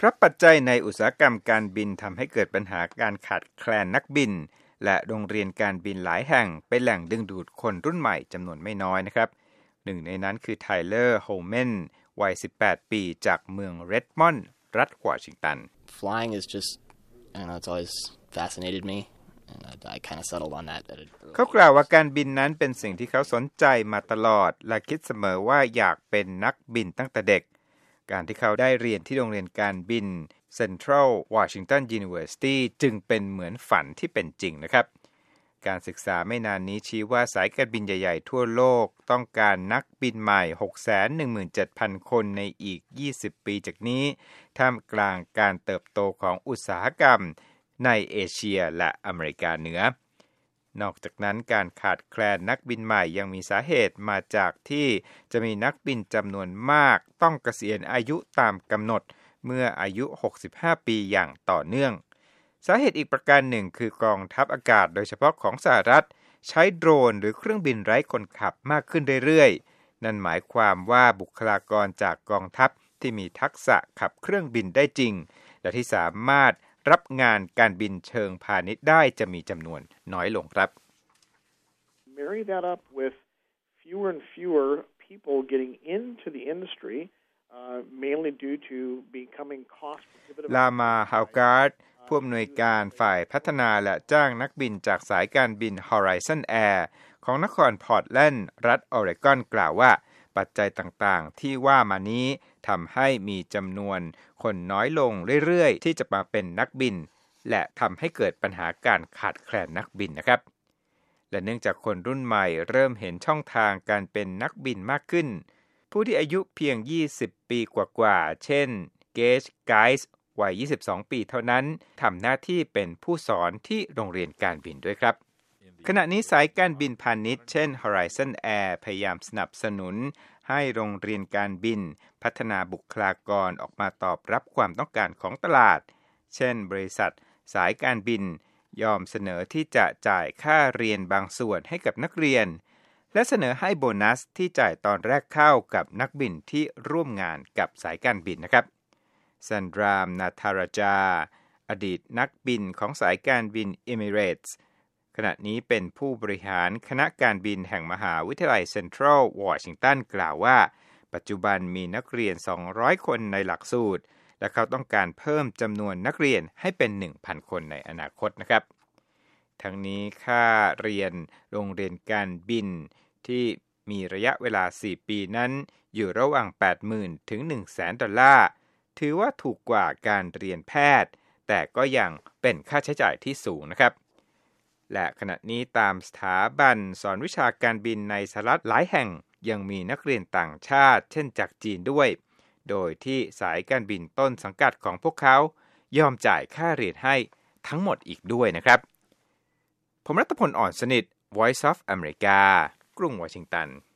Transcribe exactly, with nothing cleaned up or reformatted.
ครับปัจจัยในอุตสาหกรรมการบินทำให้เกิดปัญหาการขาดแคลนนักบินและโรงเรียนการบินหลายแห่งเป็นแหล่งดึงดูดคนรุ่นใหม่จำนวนไม่น้อยนะครับหนึ่งในนั้นคือไทเลอร์โฮเมนวัยสิบแปดปีจากเมืองเรดมอนด์รัฐวอชิงตัน Flying is just I don't know it's always fascinated me and I kind of settled on that เขากล่าวว่าการบินนั้นเป็นสิ่งที่เขาสนใจมาตลอดและคิดเสมอว่าอยากเป็นนักบินตั้งแต่เด็กการที่เขาได้เรียนที่โรงเรียนการบิน Central Washington University จึงเป็นเหมือนฝันที่เป็นจริงนะครับการศึกษาไม่นานนี้ชี้ว่าสายการบินใหญ่ๆทั่วโลกต้องการนักบินใหม่ หกแสนหนึ่งหมื่นเจ็ดพัน คนในอีกยี่สิบปีจากนี้ท่ามกลางการเติบโตของอุตสาหกรรมในเอเชียและอเมริกาเหนือนอกจากนั้นการขาดแคลนนักบินใหม่ยังมีสาเหตุมาจากที่จะมีนักบินจำนวนมากต้องเกษียณอายุตามกำหนดเมื่ออายุหกสิบห้าปีอย่างต่อเนื่องสาเหตุอีกประการหนึ่งคือกองทัพอากาศโดยเฉพาะของสหรัฐใช้โดรนหรือเครื่องบินไร้คนขับมากขึ้นเรื่อยๆนั่นหมายความว่าบุคลากรจากกองทัพที่มีทักษะขับเครื่องบินได้จริงและที่สามารถรับงานการบินเชิงพาณิชย์ได้จะมีจำนวนน้อยลงครับ Marry that up with fewer and fewer people getting into the industry, uh, mainly due to becoming cost prohibitive. ลามาฮาวการ์ดผู้อำนวยการฝ่ายพัฒนาและจ้างนักบินจากสายการบิน Horizon Air ของนครพอร์ตแลนด์รัฐออริกอนกล่าวว่าปัจจัยต่างๆที่ว่ามานี้ทำให้มีจำนวนคนน้อยลงเรื่อยๆที่จะมาเป็นนักบินและทำให้เกิดปัญหาการขาดแคลนนักบินนะครับและเนื่องจากคนรุ่นใหม่เริ่มเห็นช่องทางการเป็นนักบินมากขึ้นผู้ที่อายุเพียงยี่สิบปีกว่าๆเช่นเกจไกส์วัยยี่สิบสองปีเท่านั้นทำหน้าที่เป็นผู้สอนที่โรงเรียนการบินด้วยครับขณะนี้สายการบินพาณิชย์เช่น Horizon Air พยายามสนับสนุนให้โรงเรียนการบินพัฒนาบุคลากรออกมาตอบรับความต้องการของตลาดเช่นบริษัทสายการบินยอมเสนอที่จะจ่ายค่าเรียนบางส่วนให้กับนักเรียนและเสนอให้โบนัสที่จ่ายตอนแรกเข้ากับนักบินที่ร่วมงานกับสายการบินนะครับซันดรามนาธาราจาอดีตนักบินของสายการบิน Emirates ขณะนี้เป็นผู้บริหารคณะการบินแห่งมหาวิทยาลัยเซ็นทรัลวอชิงตันกล่าวว่าปัจจุบันมีนักเรียนสองร้อยคนในหลักสูตรและเขาต้องการเพิ่มจำนวนนักเรียนให้เป็น หนึ่งพัน คนในอนาคตนะครับทั้งนี้ค่าเรียนโรงเรียนการบินที่มีระยะเวลาสี่ปีนั้นอยู่ระหว่าง แปดหมื่น ถึง หนึ่งแสน ดอลลาร์ถือว่าถูกกว่าการเรียนแพทย์แต่ก็ยังเป็นค่าใช้จ่ายที่สูงนะครับและขณะนี้ตามสถาบันสอนวิชาการบินในสหรัฐหลายแห่งยังมีนักเรียนต่างชาติเช่นจากจีนด้วยโดยที่สายการบินต้นสังกัดของพวกเขายอมจ่ายค่าเรียนให้ทั้งหมดอีกด้วยนะครับผมรัตพล อ่อนสนิท Voice of America กรุงวอชิงตัน